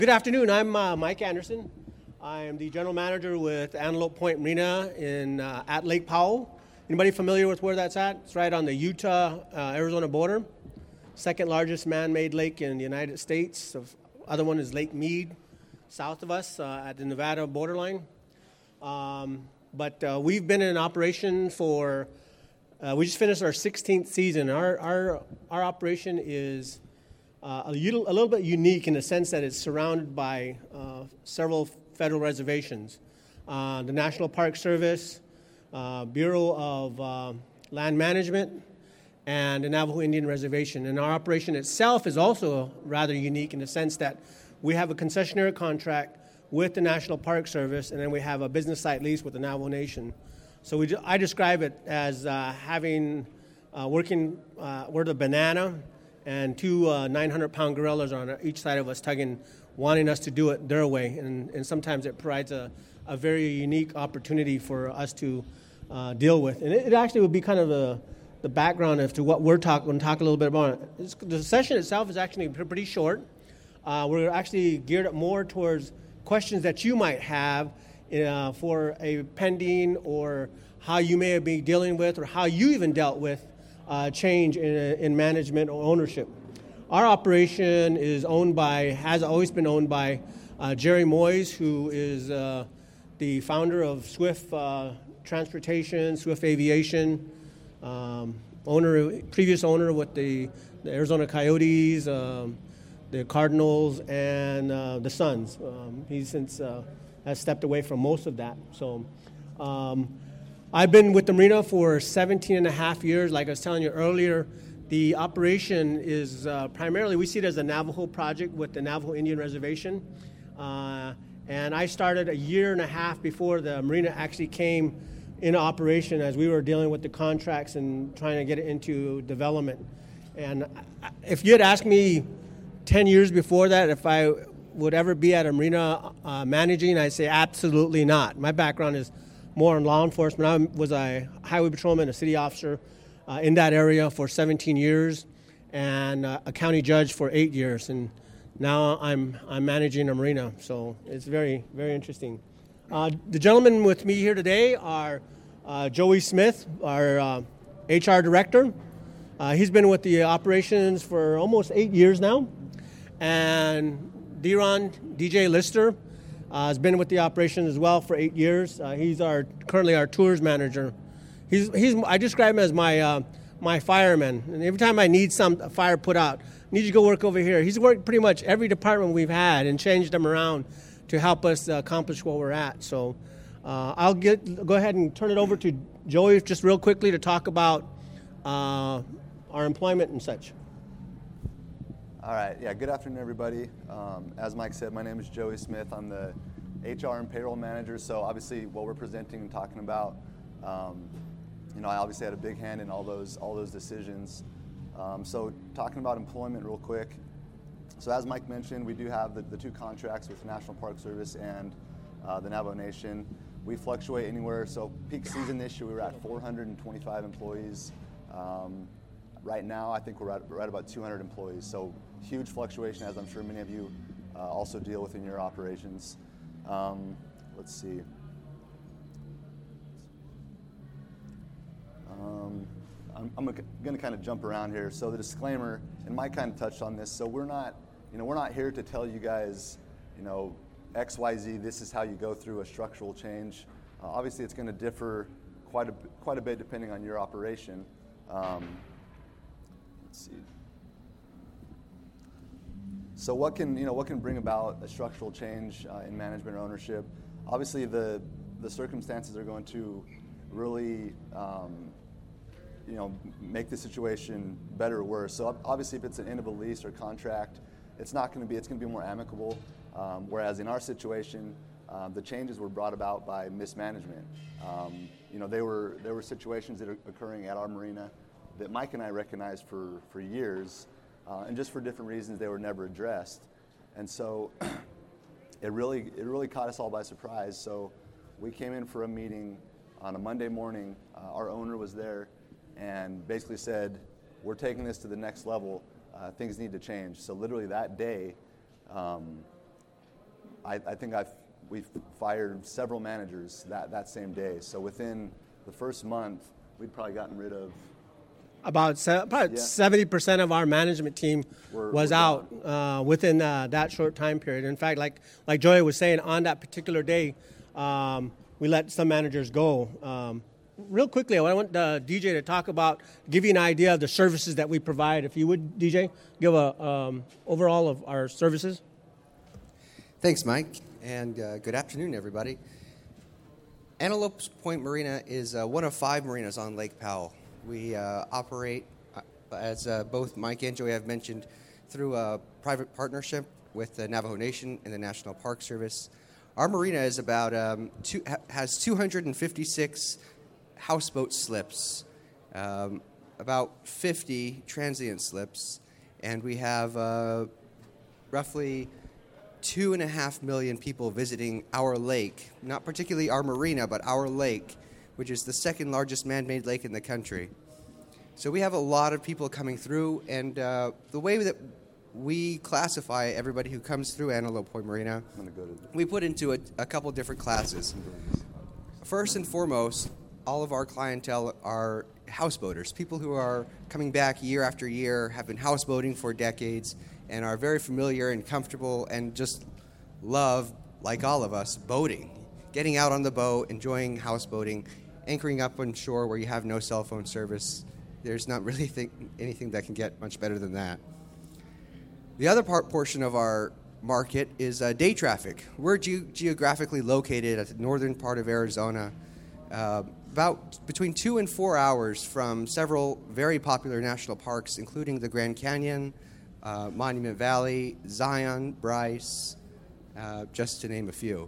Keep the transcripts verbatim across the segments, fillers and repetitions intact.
Good afternoon. I'm uh, Mike Anderson. I am the general manager with Antelope Point Marina in uh, at Lake Powell. Anybody familiar with where that's at? It's right on the Utah-Arizona uh, border. Second largest man-made lake in the United States. The other one is Lake Mead, south of us uh, at the Nevada borderline. Um, but uh, we've been in operation for, uh, we just finished our sixteenth season. Our our our operation is uh, a, little, a little bit unique in the sense that it's surrounded by uh, several federal reservations. Uh, the National Park Service, uh, Bureau of uh, Land Management, and the Navajo Indian Reservation. And our operation itself is also rather unique in the sense that we have a concessionaire contract with the National Park Service, and then we have a business site lease with the Navajo Nation. So we, I describe it as uh, having, uh, working, uh, we're the banana, and two uh, nine hundred pound gorillas on each side of us tugging, wanting us to do it their way. And, and sometimes it provides a, a very unique opportunity for us to uh, deal with. And it, it actually would be kind of a, the background as to what we're talking, going to talk a little bit about. It's, the session itself is actually pretty short. Uh, we're actually geared up more towards questions that you might have uh, for a pending or how you may be dealing with or how you even dealt with uh, change in, in management or ownership. Our operation is owned by, has always been owned by uh, Jerry Moyes, who is uh, the founder of Swift uh, Transportation, Swift Aviation, um, owner, previous owner with the, the Arizona Coyotes, um, the Cardinals, and uh, the Suns. Um, he since uh, has stepped away from most of that. So um, I've been with the marina for seventeen and a half years. Like I was telling you earlier, the operation is uh, primarily, we see it as a Navajo project with the Navajo Indian Reservation. Uh, and I started a year and a half before the marina actually came into operation as we were dealing with the contracts and trying to get it into development. And if you had asked me ten years before that if I would ever be at a marina uh, managing, I'd say absolutely not. My background is more in law enforcement. I was a highway patrolman, a city officer uh, in that area for seventeen years, and uh, a county judge for eight years. And now I'm I'm managing a marina, so it's very, very interesting. Uh, the gentlemen with me here today are uh, Joey Smith, our uh, H R director. Uh, he's been with the operations for almost eight years now. And Deron, D J Lister, uh, has been with the operation as well for eight years. Uh, he's our currently our tours manager. He's he's I describe him as my uh, my fireman. And every time I need some a fire put out, I need you to go work over here. He's worked pretty much every department we've had and changed them around to help us uh, accomplish what we're at. So uh, I'll get go ahead and turn it over to Joey just real quickly to talk about uh, our employment and such. All right. Yeah, good afternoon, everybody. Um, as Mike said, my name is Joey Smith. I'm the H R and payroll manager, so obviously what we're presenting and talking about, um, you know, I obviously had a big hand in all those all those decisions. Um, so talking about employment real quick. So as Mike mentioned, we do have the, the two contracts with the National Park Service and uh, the Navajo Nation. We fluctuate anywhere. So peak season this year, we were at four hundred twenty-five employees. Um, right now, I think we're at, we're at about two hundred employees. So huge fluctuation, as I'm sure many of you uh, also deal with in your operations. Um, let's see. Um, I'm, I'm going to kind of jump around here. So the disclaimer, and Mike kind of touched on this. So we're not, you know, we're not here to tell you guys, you know, X, Y, Z. This is how you go through a structural change. Uh, obviously, it's going to differ quite a quite a bit depending on your operation. Um, let's see. So what can you know what can bring about a structural change uh, in management or ownership? Obviously, the the circumstances are going to really um, you know make the situation better or worse. So obviously, if it's an end of a lease or contract, it's not going to be it's going to be more amicable. Um, whereas in our situation, um, the changes were brought about by mismanagement. Um, you know, they were there were situations that are occurring at our marina that Mike and I recognized for for years. Uh, and just for different reasons, they were never addressed, and so it really it really caught us all by surprise. So we came in for a meeting on a Monday morning. Uh, our owner was there, and basically said, "We're taking this to the next level. Uh, things need to change." So literally that day, um, I, I think I've we've fired several managers that, that same day. So within the first month, we'd probably gotten rid of about se- probably Yeah. seventy percent of our management team We're- was we're out uh, within uh, that short time period. In fact, like like Joey was saying, on that particular day, um, we let some managers go. Um, real quickly, I want uh, D J to talk about, give you an idea of the services that we provide. If you would, D J, give a um, overall of our services. Thanks, Mike, and uh, good afternoon, everybody. Antelope Point Marina is uh, one of five marinas on Lake Powell. We uh, operate, uh, as uh, both Mike and Joey have mentioned, through a private partnership with the Navajo Nation and the National Park Service. Our marina is about um, two, ha- has two hundred fifty-six houseboat slips, um, about fifty transient slips, and we have uh, roughly two and a half million people visiting our lake, not particularly our marina, but our lake, which is the second largest man-made lake in the country. So we have a lot of people coming through, and uh, the way that we classify everybody who comes through Antelope Point Marina, I'm gonna go to we put into a, a couple different classes. First and foremost, all of our clientele are houseboaters, people who are coming back year after year, have been houseboating for decades, and are very familiar and comfortable and just love, like all of us, boating. Getting out on the boat, enjoying houseboating, anchoring up on shore where you have no cell phone service. There's not really think, anything that can get much better than that. The other part portion of our market is uh, day traffic. We're ge- geographically located at the northern part of Arizona, uh, about between two and four hours from several very popular national parks, including the Grand Canyon, uh, Monument Valley, Zion, Bryce, uh, just to name a few.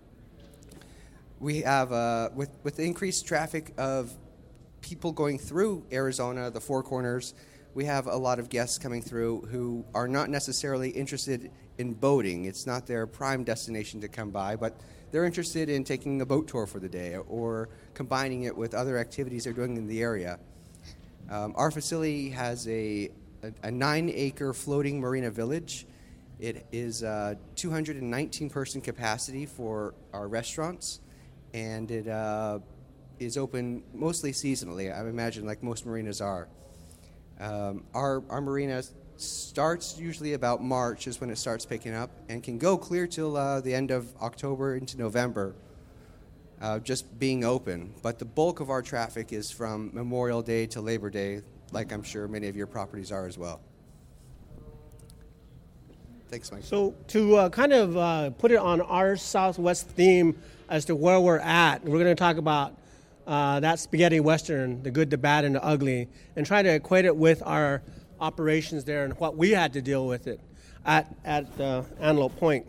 We have, uh, with, with the increased traffic of people going through Arizona, the Four Corners, we have a lot of guests coming through who are not necessarily interested in boating. It's not their prime destination to come by, but they're interested in taking a boat tour for the day or combining it with other activities they're doing in the area. Um, our facility has a, a, a nine-acre floating marina village. It is a two hundred nineteen person capacity for our restaurants, and it uh, is open mostly seasonally, I imagine, like most marinas are. Um, our, our marina starts usually about March is when it starts picking up, and can go clear till uh, the end of October into November, uh, just being open. But the bulk of our traffic is from Memorial Day to Labor Day, like I'm sure many of your properties are as well. Thanks, Mike. So to uh, kind of uh, put it on our Southwest theme as to where we're at, we're going to talk about uh, that spaghetti western, the good, the bad, and the ugly, and try to equate it with our operations there and what we had to deal with it at, at uh, Antelope Point.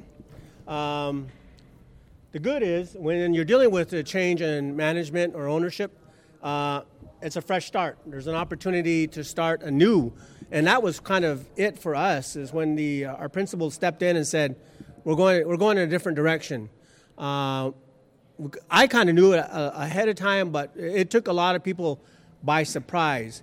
Um, the good is when you're dealing with a change in management or ownership, uh, it's a fresh start. There's an opportunity to start anew. And that was kind of it for us, is when the uh, our principal stepped in and said, we're going we're going in a different direction. Uh, I kind of knew it uh, ahead of time, but it took a lot of people by surprise.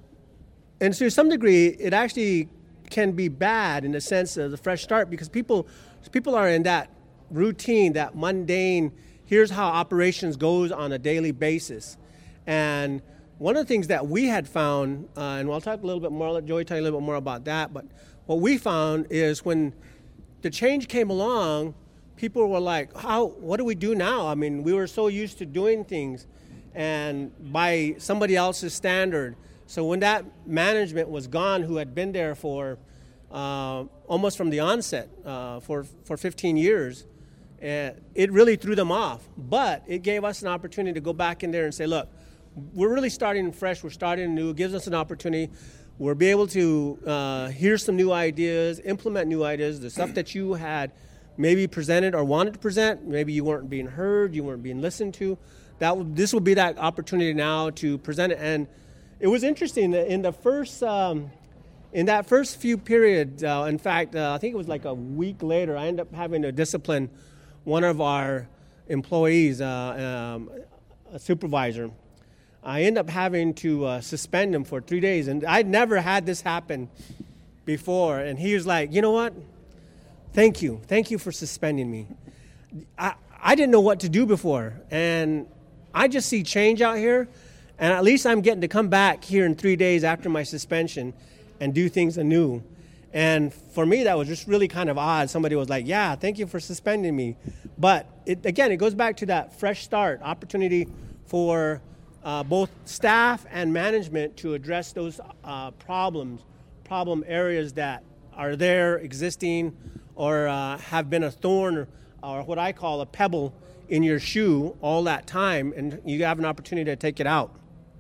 And to some degree, it actually can be bad in the sense of the fresh start, because people people are in that routine, that mundane, here's how operations goes on a daily basis. And one of the things that we had found, uh, and I'll talk a little bit more, I'll let Joey tell you a little bit more about that, but what we found is when the change came along, people were like, "How? What do we do now?" I mean, we were so used to doing things and by somebody else's standard. So when that management was gone, who had been there for uh, almost from the onset uh, for, for fifteen years, uh, it really threw them off. But it gave us an opportunity to go back in there and say, look, we're really starting fresh. We're starting new. It gives us an opportunity. We'll be able to uh, hear some new ideas, implement new ideas, the stuff that you had maybe presented or wanted to present. Maybe you weren't being heard, you weren't being listened to. That will, this will be that opportunity now to present it. And it was interesting that in the first, um, in that first few periods, uh, in fact, uh, I think it was like a week later, I ended up having to discipline one of our employees, uh, um, a supervisor. I ended up having to uh, suspend him for three days. And I'd never had this happen before. And he was like, you know what? thank you. Thank you for suspending me. I, I didn't know what to do before, and I just see change out here, and at least I'm getting to come back here in three days after my suspension and do things anew. And for me, that was just really kind of odd. Somebody was like, yeah, thank you for suspending me. But it, again, it goes back to that fresh start, opportunity for uh, both staff and management to address those uh, problems, problem areas that are there, existing, or uh, have been a thorn or, or what I call a pebble in your shoe all that time, and you have an opportunity to take it out.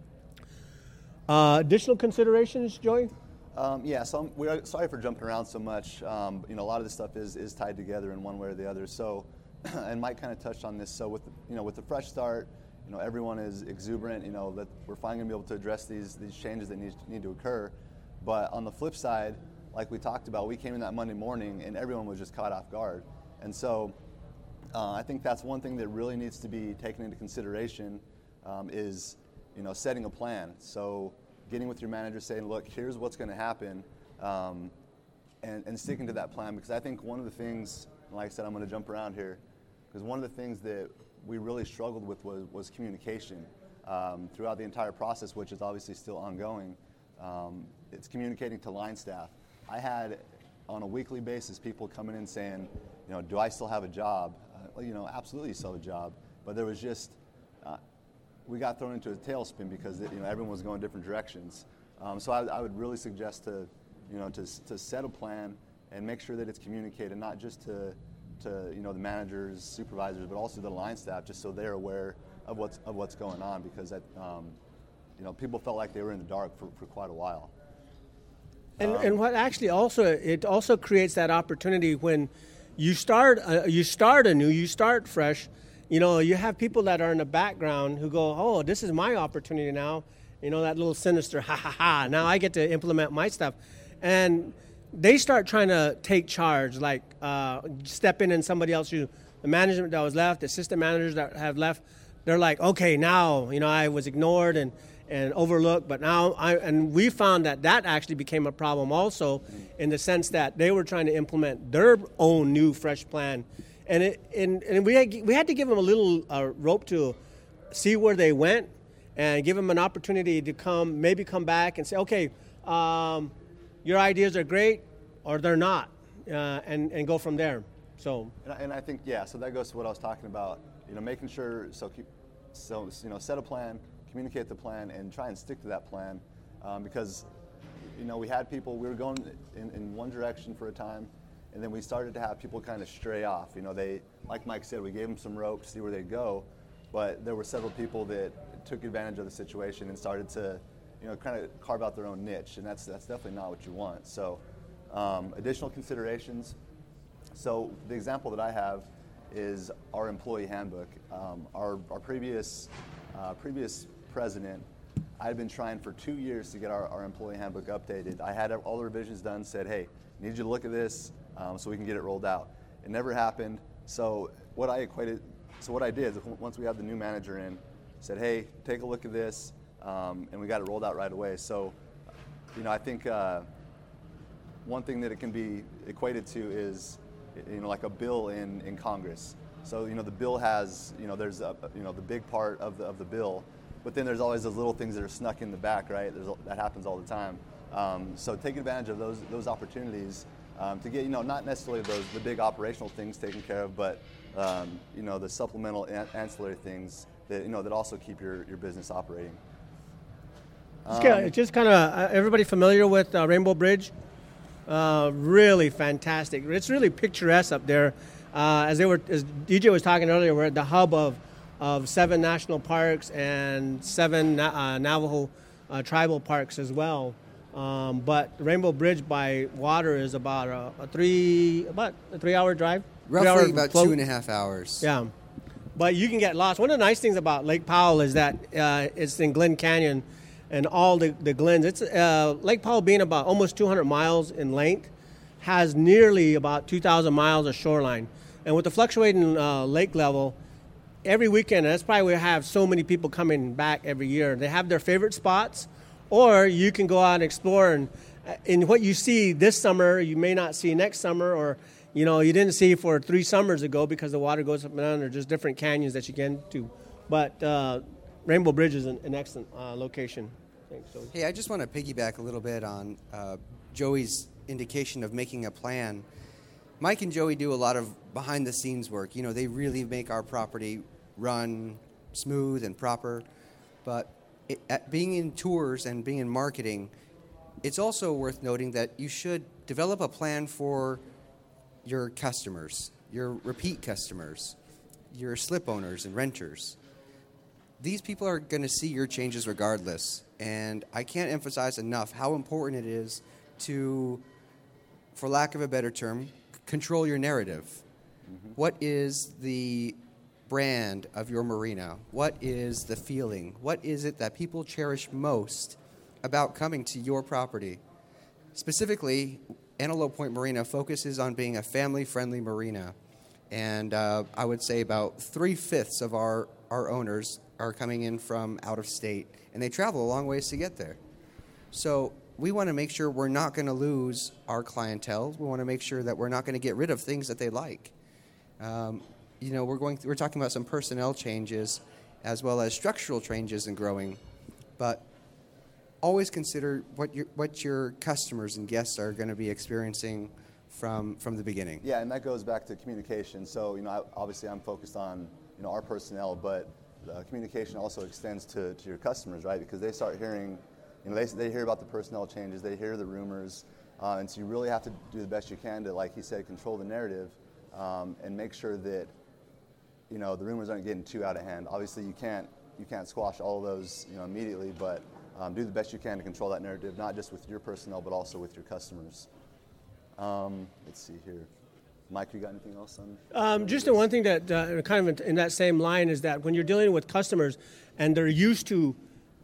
Uh, additional considerations, Joey? Um, yeah, so I'm, we're sorry for jumping around so much. Um, you know, a lot of this stuff is, is tied together in one way or the other. So, and Mike kind of touched on this. So with the, you know with the fresh start, you know everyone is exuberant. You know that we're finally going to be able to address these these changes that need need to occur. But on the flip side, like we talked about, we came in that Monday morning and everyone was just caught off guard. And so uh, I think that's one thing that really needs to be taken into consideration um, is you know setting a plan. So getting with your manager, saying, look, here's what's going to happen, um, and, and sticking to that plan. Because I think one of the things, like I said, I'm going to jump around here, because one of the things that we really struggled with was, was communication um, throughout the entire process, which is obviously still ongoing. Um, it's communicating to line staff. I had, on a weekly basis, people coming in saying, you know, do I still have a job? Uh, well, you know, absolutely you still have a job. But there was just, uh, we got thrown into a tailspin because you know everyone was going different directions. Um, so I, I would really suggest to, you know, to to set a plan and make sure that it's communicated not just to, to you know the managers, supervisors, but also the line staff, just so they're aware of what's of what's going on. Because that, um, you know, people felt like they were in the dark for, for quite a while. And Um, and what actually also it also creates that opportunity when you start uh, you start anew, you start fresh. You know, you have people that are in the background who go, oh, this is my opportunity now. You know, that little sinister, ha, ha, ha. Now I get to implement my stuff. And they start trying to take charge, like uh, step in and somebody else, you, the management that was left, the assistant managers that have left, they're like, okay, now, you know, I was ignored and, and overlooked, but now, I, and we found that that actually became a problem also in the sense that they were trying to implement their own new fresh plan. And it, and, and we had, we had to give them a little uh, rope to see where they went and give them an opportunity to come, maybe come back and say, okay, um, your ideas are great or they're not, uh, and, and go from there. So, and I, and I think, yeah, so that goes to what I was talking about, you know, making sure, so keep, so, you know, set a plan, communicate the plan, and try and stick to that plan, um, because, you know, we had people, we were going in, in one direction for a time, and then we started to have people kind of stray off. You know, they, like Mike said, we gave them some rope to see where they'd go, but there were several people that took advantage of the situation and started to, you know, kind of carve out their own niche, and that's that's definitely not what you want. So, um, additional considerations. So the example that I have is our employee handbook. Um, our our previous uh, previous president, I had been trying for two years to get our, our employee handbook updated. I had all the revisions done, said, hey, I need you to look at this um, so we can get it rolled out. It never happened. So what I equated, so what I did is once we had the new manager in, said, hey, take a look at this, um, and we got it rolled out right away. So, you know, I think uh, one thing that it can be equated to is, you know, like a bill in, in Congress. So, you know, the bill has, you know, there's, a, you know, the big part of the, of the bill, but then there's always those little things that are snuck in the back, right? There's, that happens all the time. Um, so take advantage of those those opportunities um, to get, you know, not necessarily those the big operational things taken care of, but, um, you know, the supplemental an- ancillary things that, you know, that also keep your, your business operating. Um, just, just kind of, uh, everybody familiar with uh, Rainbow Bridge? Uh, really fantastic. It's really picturesque up there. Uh, as they were, as D J was talking earlier, we're at the hub of, of seven national parks and seven uh, Navajo uh, tribal parks as well. Um, but Rainbow Bridge by water is about a, a three, about a three-hour drive. Roughly about float. two and a half hours. Yeah, but you can get lost. One of the nice things about Lake Powell is that uh, it's in Glen Canyon, and all the, the glens. It's uh, Lake Powell being about almost two hundred miles in length, has nearly about two thousand miles of shoreline, and with the fluctuating uh, lake level, every weekend, and that's probably why we have so many people coming back every year. They have their favorite spots. Or you can go out and explore, and in what you see this summer, you may not see next summer, or you know, you didn't see for three summers ago because the water goes up and down. They're just different canyons that you get into. But uh, Rainbow Bridge is an, an excellent uh, location. I think so. Hey, I just want to piggyback a little bit on uh, Joey's indication of making a plan. Mike and Joey do a lot of behind-the-scenes work. You know, they really make our property run smooth and proper. But it, at being in tours and being in marketing, it's also worth noting that you should develop a plan for your customers, your repeat customers, your slip owners and renters. These people are going to see your changes regardless. And I can't emphasize enough how important it is to, for lack of a better term, control your narrative. Mm-hmm. What is the brand of your marina? What is the feeling? What is it that people cherish most about coming to your property? Specifically, Antelope Point Marina focuses on being a family-friendly marina. And uh, I would say about three-fifths of our, our owners are coming in from out of state, and they travel a long ways to get there. So we want to make sure we're not going to lose our clientele. We want to make sure that we're not going to get rid of things that they like. Um, you know, we're going. Th- we're talking about some personnel changes, as well as structural changes in growing, but always consider what your what your customers and guests are going to be experiencing from from the beginning. Yeah, and that goes back to communication. So, you know, I, obviously I'm focused on, you know, our personnel, but the communication also extends to, to your customers, right? Because they start hearing, you know, they, they hear about the personnel changes, they hear the rumors, uh, and so you really have to do the best you can to, like he said, control the narrative um, and make sure that, you know, the rumors aren't getting too out of hand. Obviously, you can't you can't squash all of those, you know, immediately, but um, do the best you can to control that narrative, not just with your personnel, but also with your customers. Um, let's see here. Mike, you got anything else on? Um, just the one thing that uh, kind of in that same line is that when you're dealing with customers and they're used to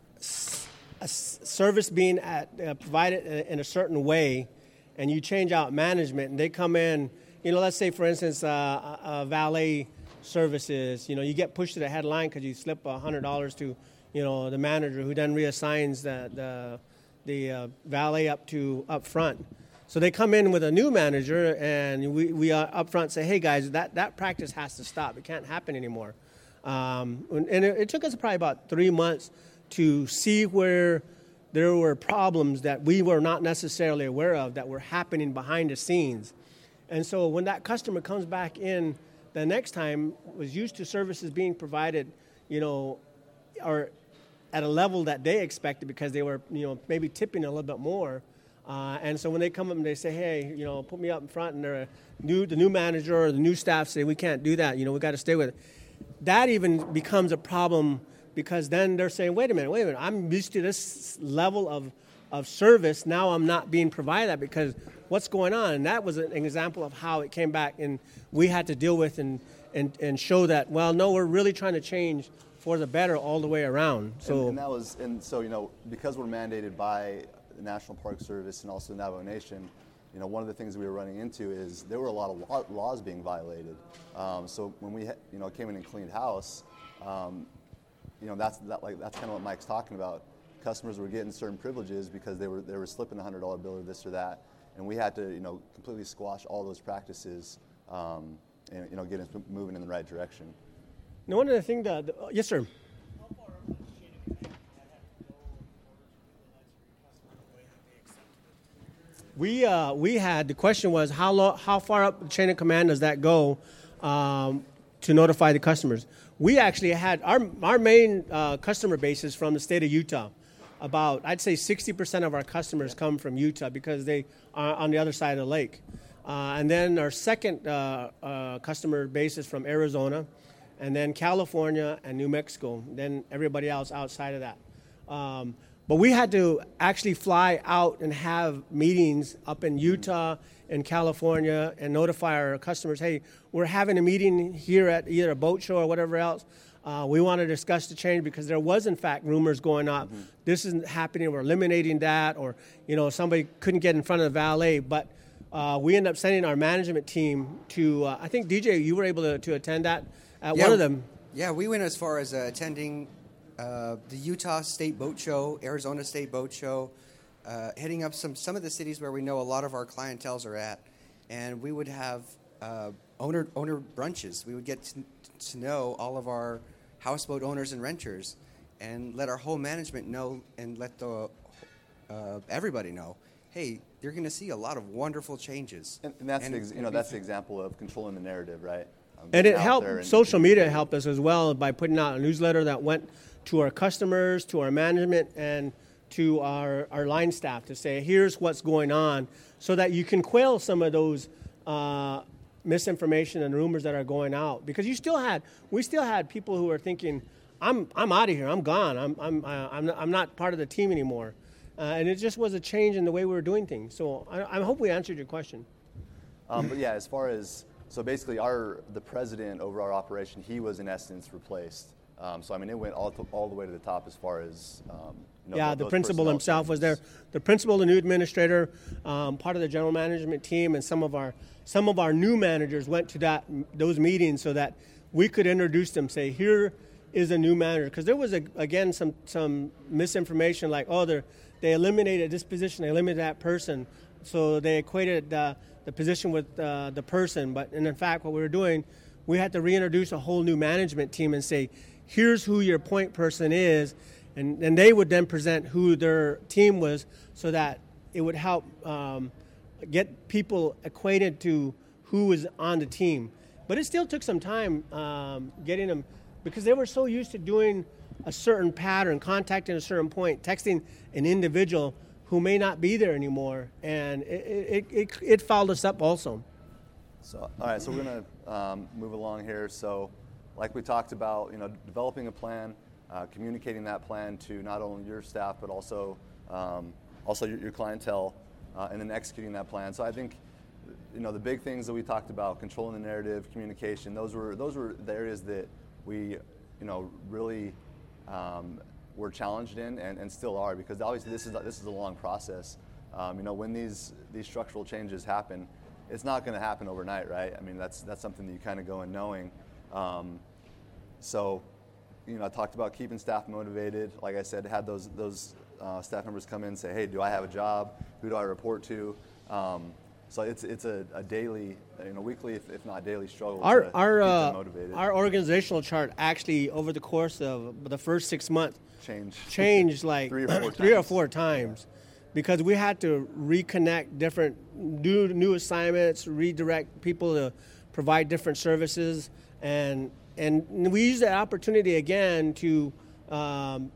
s- a s- service being at, uh, provided in a certain way, and you change out management and they come in, you know, let's say for instance, uh, uh, uh, valet services, you know, you get pushed to the headline because you slip one hundred dollars to, you know, the manager who then reassigns the the, the uh, valet up to up front. So they come in with a new manager, and we, we uh, up front say, hey, guys, that, that practice has to stop. It can't happen anymore. Um, and it, it took us probably about three months to see where there were problems that we were not necessarily aware of that were happening behind the scenes. And so when that customer comes back in the next time, was used to services being provided, you know, or at a level that they expected because they were, you know, maybe tipping a little bit more. Uh, and so when they come up and they say, hey, you know, put me up in front, and they're a new, the new manager or the new staff say, we can't do that, you know, we got to stay with it. That even becomes a problem because then they're saying, wait a minute, wait a minute, I'm used to this level of, of service. Now I'm not being provided that because what's going on? And that was an example of how it came back and we had to deal with and, and, and show that, well, no, we're really trying to change for the better all the way around. So and, and that was, and so, you know, because we're mandated by the National Park Service and also the Navajo Nation, you know, one of the things we were running into is there were a lot of law, laws being violated. Um, so when we, you know, came in and cleaned house, um, you know, that's that, like that's kind of what Mike's talking about. Customers were getting certain privileges because they were they were slipping a hundred dollar bill or this or that, and we had to, you know, completely squash all those practices um, and, you know, get us moving in the right direction. Now, one of the things that, the, uh, yes, sir. We uh, we had, the question was how lo- how far up the chain of command does that go um, to notify the customers? We actually had, our our main uh, customer base is from the state of Utah. About, I'd say sixty percent of our customers come from Utah because they are on the other side of the lake. Uh, and then our second uh, uh, customer base is from Arizona, and then California and New Mexico, then everybody else outside of that. Um, But we had to actually fly out and have meetings up in Utah and California and notify our customers, hey, we're having a meeting here at either a boat show or whatever else. Uh, we want to discuss the change because there was, in fact, rumors going up. Mm-hmm. This isn't happening. We're eliminating that. Or, you know, somebody couldn't get in front of the valet. But uh, we ended up sending our management team to, uh, I think, D J, you were able to, to attend that at yeah, one of them. Yeah, we went as far as uh, attending Uh, the Utah State Boat Show, Arizona State Boat Show, uh, hitting up some, some of the cities where we know a lot of our clienteles are at. and we would have uh, owner owner brunches. We would get to, to know all of our houseboat owners and renters, and let our whole management know, and let the uh, everybody know, hey, you're going to see a lot of wonderful changes. And, and that's and, the ex- you know that's the example of controlling the narrative, right? Um, And it out helped, there and- social media helped us as well by putting out a newsletter that went to our customers, to our management, and to our, our line staff to say, here's what's going on, so that you can quell some of those uh, misinformation and rumors that are going out. Because you still had, we still had people who were thinking, I'm I'm out of here, I'm gone, I'm I'm uh, I'm, not, I'm not part of the team anymore. Uh, and it just was a change in the way we were doing things. So I, I hope we answered your question. Um, but yeah, as far as, so basically our, the president over our operation, he was in essence replaced. Um, so I mean, it went all, to, all the way to the top as far as, um, you know, Yeah, those the principal personnel himself was there. changes. The principal, the new administrator, um, part of the general management team, and some of our some of our new managers went to that those meetings so that we could introduce them. Say, here is a new manager, because there was a, again some some misinformation like, oh, they they eliminated this position, they eliminated that person, so they equated uh, the position with uh, the person. But and in fact, what we were doing, we had to reintroduce a whole new management team and say, here's who your point person is. And, and they would then present who their team was, so that it would help um, get people acquainted to who was on the team. But it still took some time um, getting them, because they were so used to doing a certain pattern, contacting a certain point, texting an individual who may not be there anymore. And it, it, it, it fouled us up also. So, all right, so we're going to um, move along here. So like we talked about, you know, developing a plan, Uh, communicating that plan to not only your staff but also um, also your, your clientele, uh, and then executing that plan. So I think, you know, the big things that we talked about, controlling the narrative, communication, those were those were the areas that we, you know, really um, were challenged in and, and still are, because obviously this is a, this is a long process. Um, you know, when these these structural changes happen, it's not going to happen overnight, right? I mean, that's that's something that you kind of go in knowing. Um, so. You know, I talked about keeping staff motivated. Like I said, had those those uh, staff members come in and say, "Hey, do I have a job? Who do I report to?" Um, so it's it's a, a daily, you know, weekly, if, if not daily, struggle Our to, our to keep uh, them motivated. our organizational chart actually, over the course of the first six months, Change. changed like Three or four three or times. four times, because we had to reconnect different new new assignments, redirect people to provide different services, and and we used that opportunity again to um,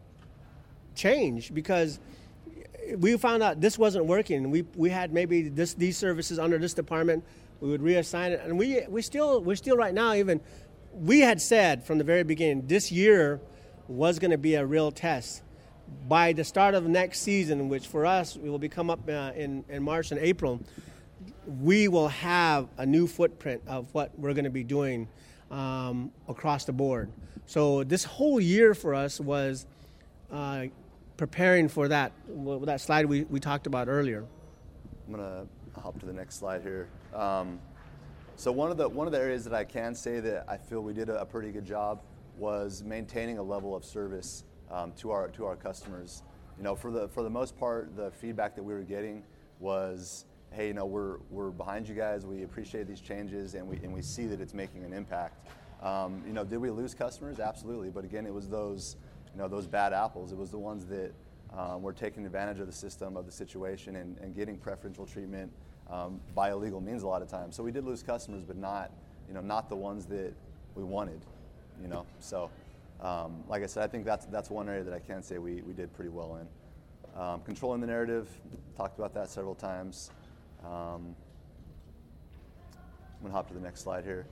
change, because we found out this wasn't working. We we had maybe this these services under this department. We would reassign it, and we we still we still right now even we had said from the very beginning this year was going to be a real test. By the start of next season, which for us we will be come up uh, in in March and April, we will have a new footprint of what we're going to be doing um, across the board. So this whole year for us was uh, preparing for that that slide we, we talked about earlier. I'm gonna hop to the next slide here. Um, so one of the one of the areas that I can say that I feel we did a, a pretty good job was maintaining a level of service um, to our to our customers. You know, for the for the most part, the feedback that we were getting was, hey, you know, we're we're behind you guys. We appreciate these changes, and we and we see that it's making an impact. Um, you know, did we lose customers? Absolutely. But again, it was those, you know, those bad apples. It was the ones that um, were taking advantage of the system, of the situation, and, and getting preferential treatment um, by illegal means a lot of times. So we did lose customers, but not, you know, not the ones that we wanted. You know, so um, like I said, I think that's that's one area that I can say we we did pretty well in. Um, controlling the narrative, talked about that several times. Um, I'm gonna hop to the next slide here.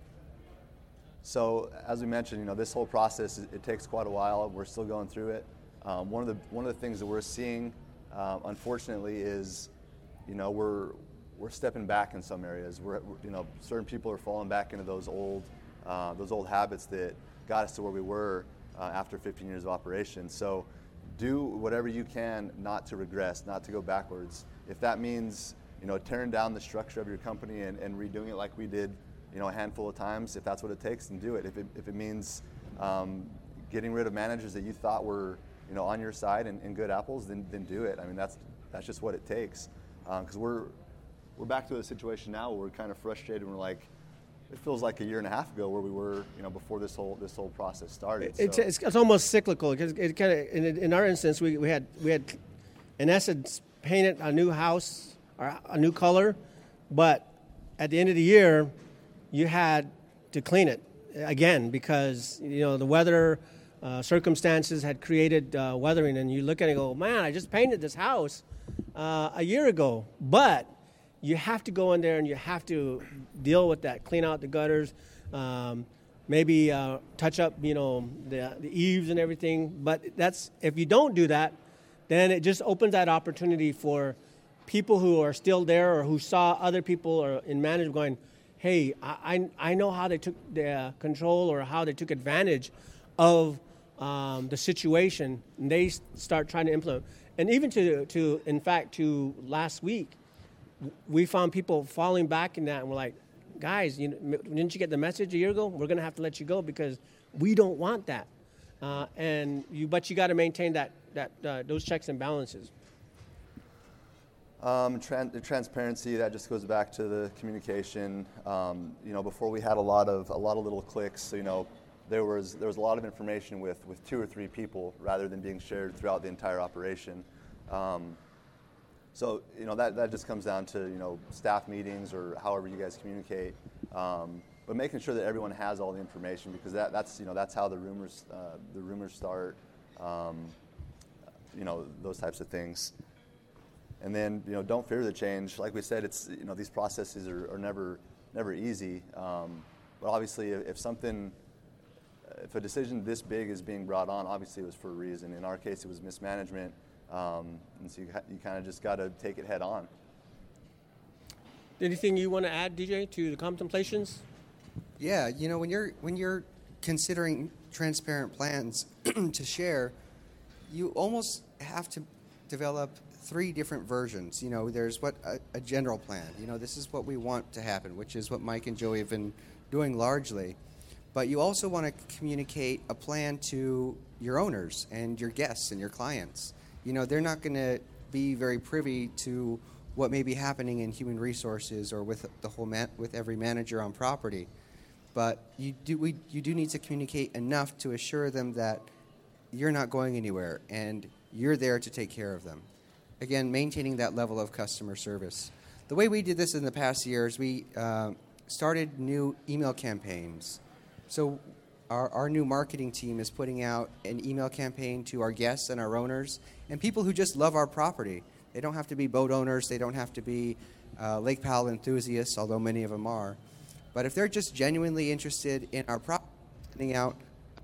So as we mentioned, you know, this whole process, it, it takes quite a while. We're still going through it. Um, one of the one of the things that we're seeing, uh, unfortunately, is, you know, we're we're stepping back in some areas. We're, you know, certain people are falling back into those old uh, those old habits that got us to where we were uh, after fifteen years of operation. So do whatever you can not to regress, not to go backwards. If that means, you know, tearing down the structure of your company and, and redoing it like we did, you know, a handful of times, if that's what it takes, then do it. If it, if it means um, getting rid of managers that you thought were, you know, on your side and, and good apples, then then do it. I mean, that's that's just what it takes, because um, we're we're back to a situation now where we're kind of frustrated. And we're like, it feels like a year and a half ago where we were, you know, before this whole this whole process started. It's so. it's, it's almost cyclical because it kind of in, in our instance we, we had we had in essence painted a new house or a new color, but at the end of the year you had to clean it again because you know the weather uh, circumstances had created uh, weathering, and you look at it and go, man, I just painted this house uh, a year ago, but you have to go in there and you have to deal with that, clean out the gutters, um, maybe uh, touch up, you know, the, the eaves and everything. But that's if you don't do that, then it just opens that opportunity for people who are still there or who saw other people or in management going, hey, I, I know how they took the control or how they took advantage of um, the situation, and they start trying to implement. And even to, to in fact, to last week, we found people falling back in that, and we're like, guys, you know, didn't you get the message a year ago? We're going to have to let you go because we don't want that. Uh, and you, but you got to maintain that that uh, those checks and balances. Um, tran- the transparency, that just goes back to the communication. Um, you know, before we had a lot of a lot of little clicks. So, you know, there was there was a lot of information with with two or three people rather than being shared throughout the entire operation. Um, So, you know, that, that just comes down to, you know, staff meetings or however you guys communicate. Um, but making sure that everyone has all the information because that, that's, you know, that's how the rumors, uh, the rumors start, um, you know, those types of things. And then, you know, don't fear the change. Like we said, it's, you know, these processes are, are never, never easy. Um, but obviously if, if something, if a decision this big is being brought on, obviously it was for a reason. In our case, it was mismanagement. Um, and so you, you kind of just got to take it head on. Anything you want to add, D J, to the contemplations? Yeah, you know, when you're when you're considering transparent plans to share, you almost have to develop three different versions. You know, there's what a, a general plan. You know, this is what we want to happen, which is what Mike and Joey have been doing largely. But you also want to communicate a plan to your owners and your guests and your clients. You know, they're not going to be very privy to what may be happening in human resources or with the whole man, with every manager on property. But you do we you do need to communicate enough to assure them that you're not going anywhere and you're there to take care of them. Again, maintaining that level of customer service. The way we did this in the past years, we uh, started new email campaigns. So Our, our new marketing team is putting out an email campaign to our guests and our owners and people who just love our property. They don't have to be boat owners. They don't have to be uh, Lake Powell enthusiasts, although many of them are. But if they're just genuinely interested in our property, sending out,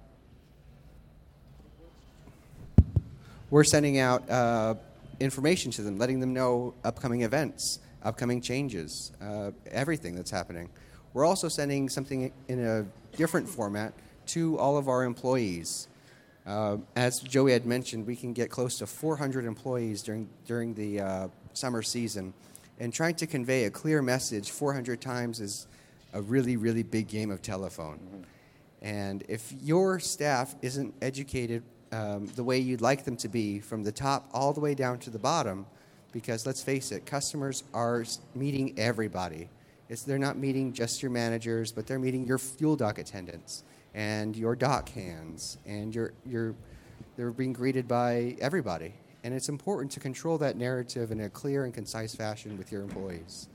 we're sending out uh, information to them, letting them know upcoming events, upcoming changes, uh, everything that's happening. We're also sending something in a different format to all of our employees. Uh, as Joey had mentioned, we can get close to four hundred employees during during the uh, summer season, and trying to convey a clear message four hundred times is a really, really big game of telephone. Mm-hmm. And if your staff isn't educated um, the way you'd like them to be from the top all the way down to the bottom, because let's face it, customers are meeting everybody. It's, they're not meeting just your managers, but they're meeting your fuel dock attendants and your dock hands, and you're, you're, they're being greeted by everybody. And it's important to control that narrative in a clear and concise fashion with your employees.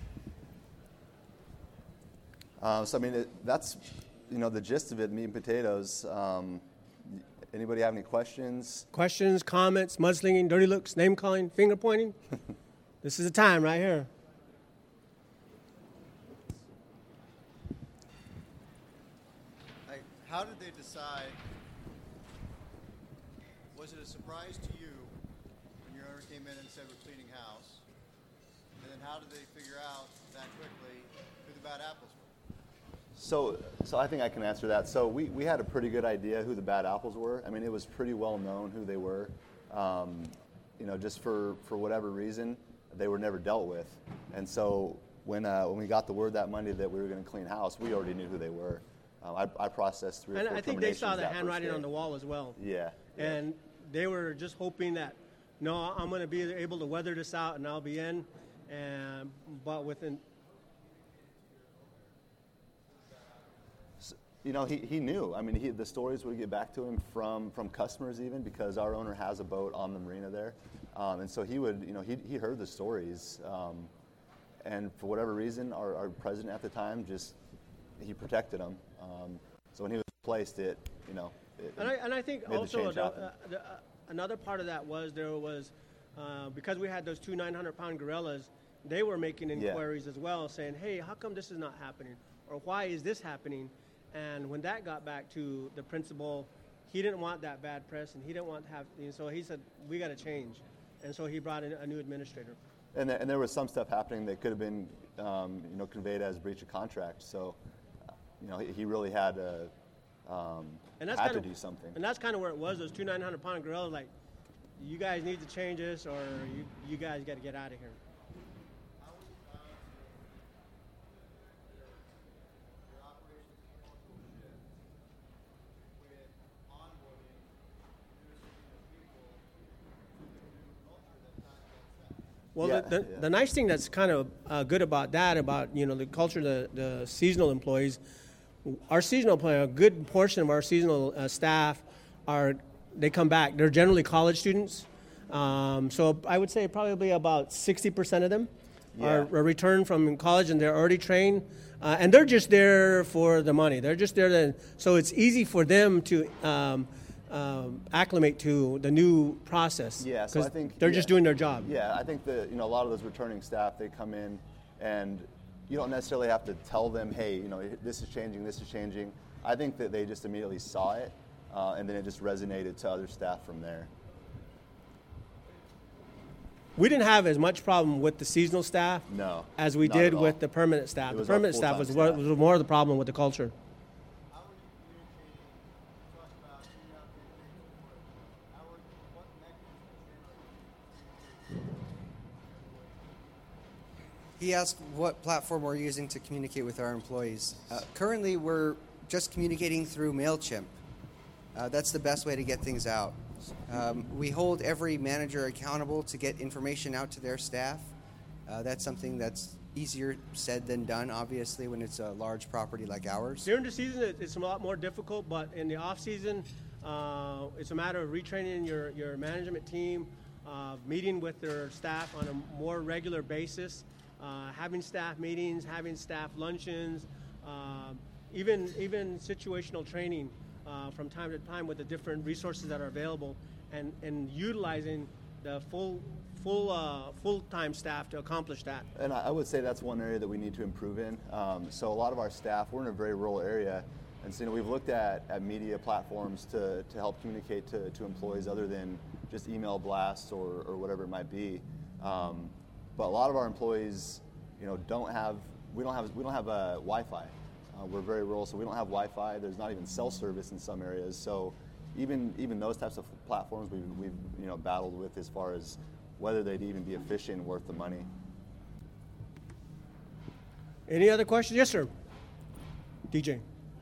Uh, so, I mean, it, that's, you know, the gist of it, meat and potatoes. Um, anybody have any questions? Questions, comments, mudslinging, dirty looks, name calling, finger pointing? This is the time right here. How did they decide? Was it a surprise to you when your owner came in and said we're cleaning house? And then how did they figure out that quickly who the bad apples were? So, so I think I can answer that. So we, we had a pretty good idea who the bad apples were. I mean, it was pretty well known who they were. Um, you know, just for, for whatever reason, they were never dealt with. And so when uh, when we got the word that Monday that we were going to clean house, we already knew who they were. Um, I, I processed three or and four I think they saw the that handwriting first day. on the wall as well. Yeah. yeah. And they were just hoping that, no, I'm going to be able to weather this out and I'll be in. and but within. You know, he, he knew. I mean, he, the stories would get back to him from, from customers even, because our owner has a boat on the marina there. Um, and so he would, you know, he, he heard the stories. Um, and for whatever reason, our, our president at the time just, he protected them. Um, so when he was replaced, it, you know, it, And I, and I think made the also change the, happen. uh, the, uh, another part of that was there was, uh, because we had those two nine hundred pound gorillas, they were making Yeah. inquiries as well, saying, hey, how come this is not happening? Or why is this happening? And when that got back to the principal, he didn't want that bad press, and he didn't want to have, and so he said, we got to change. And so he brought in a new administrator. And, there, and there was some stuff happening that could have been, um, you know, conveyed as breach of contract. So, uh, you know, he, he really had to, um, And that's had kind to of, do something. And that's kind of where it was, those two nine hundred pound gorillas, like, you guys need to change this, or you, you guys got to get out of here. Well, Yeah, the, the, yeah. the nice thing that's kind of uh, good about that, about, you know, the culture, the, the seasonal employees, our seasonal employees, a good portion of our seasonal uh, staff are, they come back. They're generally college students. Um, so I would say probably about sixty percent of them Yeah. are, are returned from college, and they're already trained. Uh, and they're just there for the money. They're just there to, so it's easy for them to um, um, acclimate to the new process. Yeah, so I 'cause think they're yeah. just doing their job. Yeah, I think that, you know, a lot of those returning staff, they come in and you don't necessarily have to tell them, hey, you know, this is changing, this is changing. I think that they just immediately saw it, uh, and then it just resonated to other staff from there. We didn't have as much problem with the seasonal staff No, as we not did at all. with the permanent staff. It The was our permanent staff full-time was, what, staff. was more of the problem with the culture. How are you communicating? You talked about figuring out the things. How are you, what mechanisms are you He asked what platform we're using to communicate with our employees. Uh, currently, we're just communicating through MailChimp. Uh, that's the best way to get things out. Um, we hold every manager accountable to get information out to their staff. Uh, that's something that's easier said than done, obviously, when it's a large property like ours. During the season, it- it's a lot more difficult, but in the off season, uh, it's a matter of retraining your, your management team, uh, meeting with their staff on a more regular basis, uh, having staff meetings, having staff luncheons, um, even even situational training uh, from time to time with the different resources that are available, and, and utilizing the full full uh, full-time staff to accomplish that. And I I would say that's one area that we need to improve in. Um, so a lot of our staff, we're in a very rural area, and so you know, we've looked at, at media platforms to, to help communicate to, to employees other than just email blasts or, or whatever it might be. Um, but a lot of our employees, you know, don't have we don't have we don't have uh, Wi-Fi. Uh, we're very rural, so we don't have Wi-Fi. There's not even cell service in some areas. So even even those types of platforms we've, we've you know battled with as far as whether they'd even be efficient and worth the money. Any other questions? Yes, sir. D J.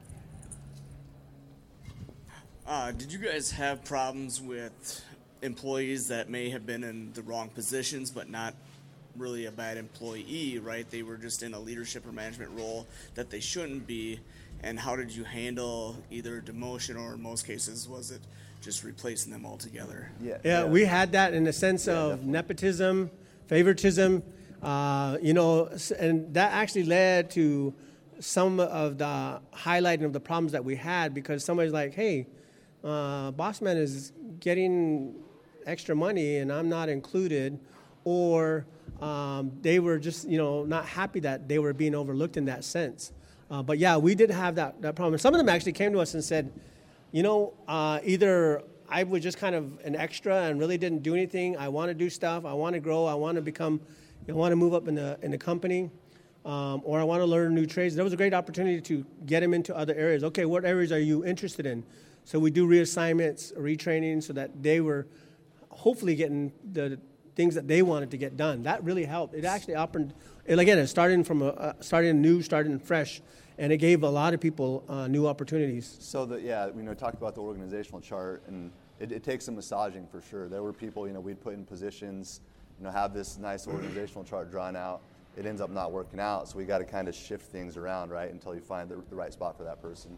Uh, did you guys have problems with employees that may have been in the wrong positions but not really a bad employee, right? They were just in a leadership or management role that they shouldn't be. And how did you handle either demotion, or in most cases, was it just replacing them altogether? Yeah, Yeah, we had that in the sense Yeah, of definitely. nepotism, favoritism, uh, you know, s- and that actually led to some of the highlighting of the problems that we had, because somebody's like, hey, uh, Bossman is getting extra money and I'm not included, or um, they were just, you know, not happy that they were being overlooked in that sense. Uh, but yeah, we did have that, that problem. Some of them actually came to us and said, you know, uh, either I was just kind of an extra and really didn't do anything. I want to do stuff. I want to grow. I want to become, I want to move up in the in the company, um, or I want to learn new trades. There was a great opportunity to get them into other areas. Okay, what areas are you interested in? So we do reassignments, retraining, so that they were hopefully getting the things that they wanted to get done. That really helped. It actually opened, and again, it's starting from a, uh, starting new, starting fresh, and it gave a lot of people uh, new opportunities. So the, yeah, we you know talked about the organizational chart, and it, it takes some massaging for sure. There were people, you know, we'd put in positions, you know, have this nice organizational chart drawn out. It ends up not working out, so we got to kind of shift things around, right, until you find the, the right spot for that person.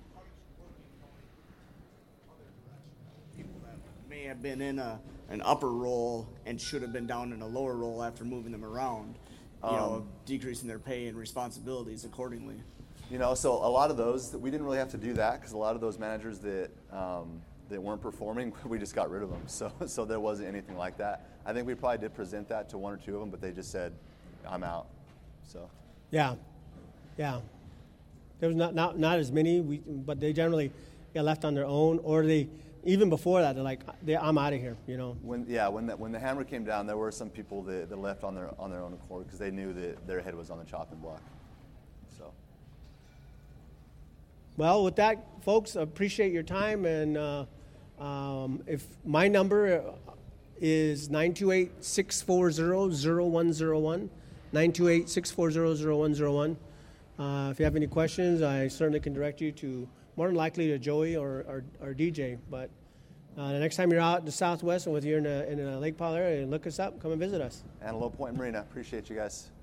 People that may have been in a an upper role and should have been down in a lower role after moving them around, you um, know, decreasing their pay and responsibilities accordingly. You know, so a lot of those, we didn't really have to do that because a lot of those managers that um, that weren't performing, we just got rid of them. So, so there wasn't anything like that. I think we probably did present that to one or two of them, but they just said, "I'm out." So. Yeah, yeah. There was not not, not as many, we, but they generally get left on their own, or they even before that they're like, they, "I'm out of here," you know. When yeah, when that when the hammer came down, there were some people that, that left on their on their own accord because they knew that their head was on the chopping block. So. Well, with that, folks, appreciate your time, and uh, um, if my number is nine two eight, six four zero, zero one zero one, nine two eight, six four zero, zero one zero one. Uh, if you have any questions, I certainly can direct you to, more than likely, to Joey or, or, or D J. But uh, the next time you're out in the Southwest and whether you're in a, in a Lake Powell area, look us up, come and visit us. Antelope Point Marina. Appreciate you guys.